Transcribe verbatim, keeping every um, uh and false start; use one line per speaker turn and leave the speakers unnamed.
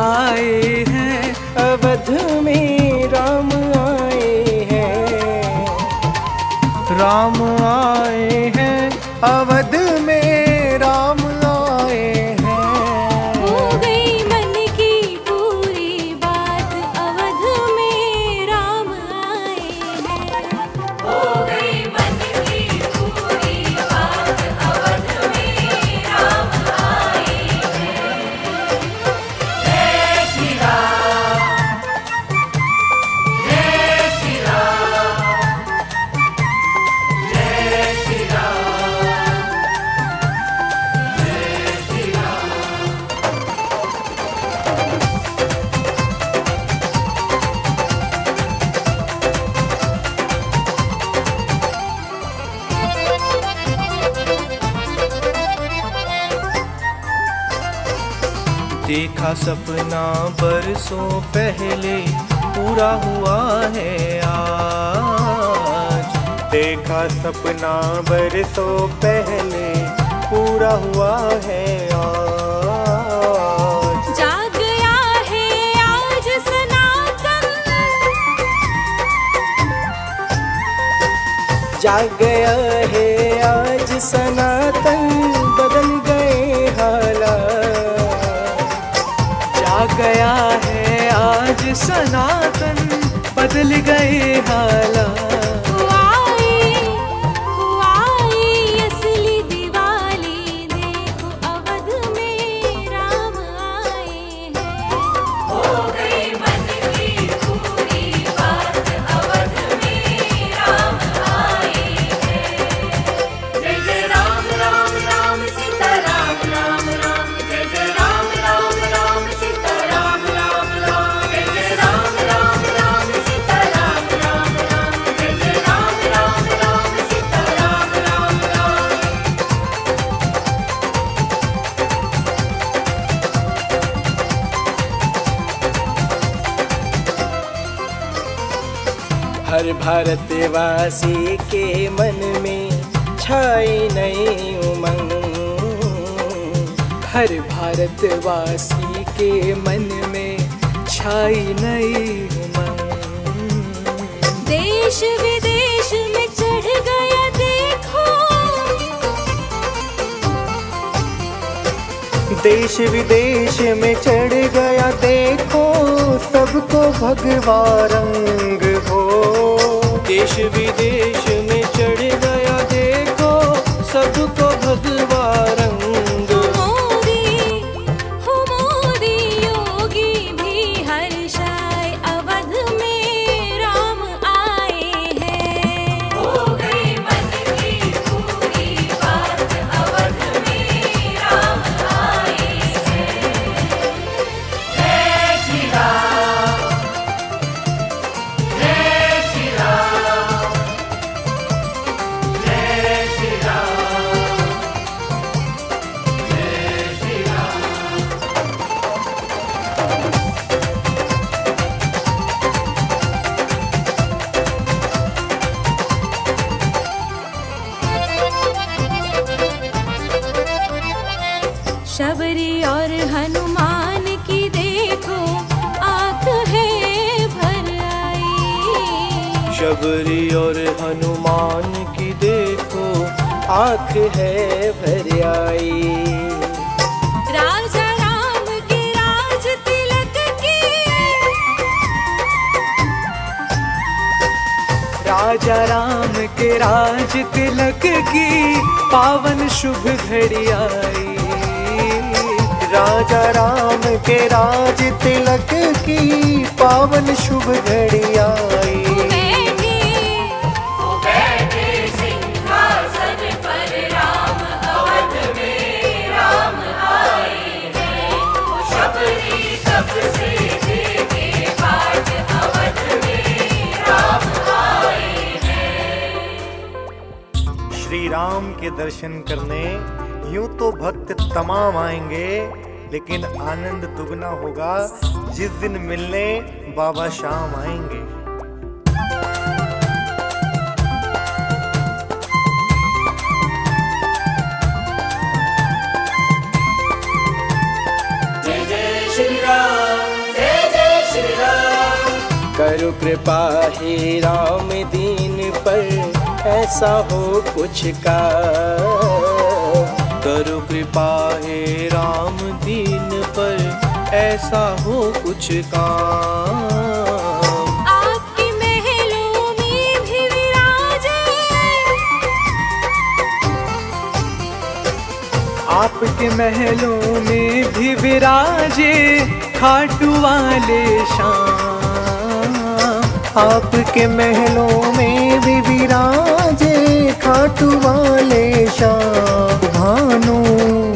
आए हैं,
अवध में राम आए हैं,
राम आए हैं, अवध में राम आए हैं।
हो गई मन की पूरी बात, अवध में राम आए हैं। हो गई मन की पूरी बात, अवध में राम आए हैं। जय श्री राम, जय श्री राम, जय श्री राम, जय श्री राम।
देखा सपना बरसों पहले पूरा हुआ है आज।
देखा सपना बरसों पहले पूरा हुआ है आज।
जाग गया है आज सनातन,
जाग गया है आज सनातन, बदल गए हालात।
जाग गया है आज सनातन, बदल गए हालात।
हुआई हुआई असली दिवाली, देखो अवध में राम आए हैं। हो गई मन की पूरी बात, अवध में राम आए हैं। जय जय राम राम राम सीता राम राम राम, जय जय राम राम राम सीता राम राम राम, जय जय राम राम राम सीता राम राम राम, जय जय राम राम राम सीता राम राम राम।
हर भारतवासी के मन में छाई नई उमंग,
हर भारतवासी के मन में छाई नई उमंग।
देश विदेश में चढ़ गया देखो,
देश विदेश में चढ़ गया देखो, सबको भगवा रंग हो।
देश विदेश में चढ़ गया देखो, सबको भगवा रंग।
मोदी हो मोदी योगी भी हर्षाए, अवध में राम आए हैं। हो गई मन की पूरी बात, अवध में राम आए हैं। जय श्री राम, जय श्री राम, जय श्री राम, जय श्री राम। शबरी और हनुमान की देखो आंख है भर आई।
शबरी और हनुमान की देखो
आँख है भर आई।
राजा राम के राज तिलक की,
राजा राम के राज तिलक की पावन शुभ घड़ी आई।
राजा राम के राज तिलक की पावन शुभ घड़ी आई।
बैठे वो बैठे सिंहासन पर राम, अवध में राम आए हैं। वो शबरी तब से देखे बाट, अवध में राम आए हैं।
श्री राम के दर्शन करने यूं तो भक्त तमाम आएंगे, लेकिन आनंद दुगना होगा जिस दिन मिलने बाबा शाम आएंगे।
जय जय श्री राम।
करो कृपा हे राम दीन पर ऐसा हो कुछ का।
करो कृपा हे राम दीन पर ऐसा हो कुछ काम।
आपके महलों में भी विराजे,
आपके महलों में भी विराजे खाटू वाले श्याम।
आपके महलों में भी विराजे खाटू वाले श्याम। भानु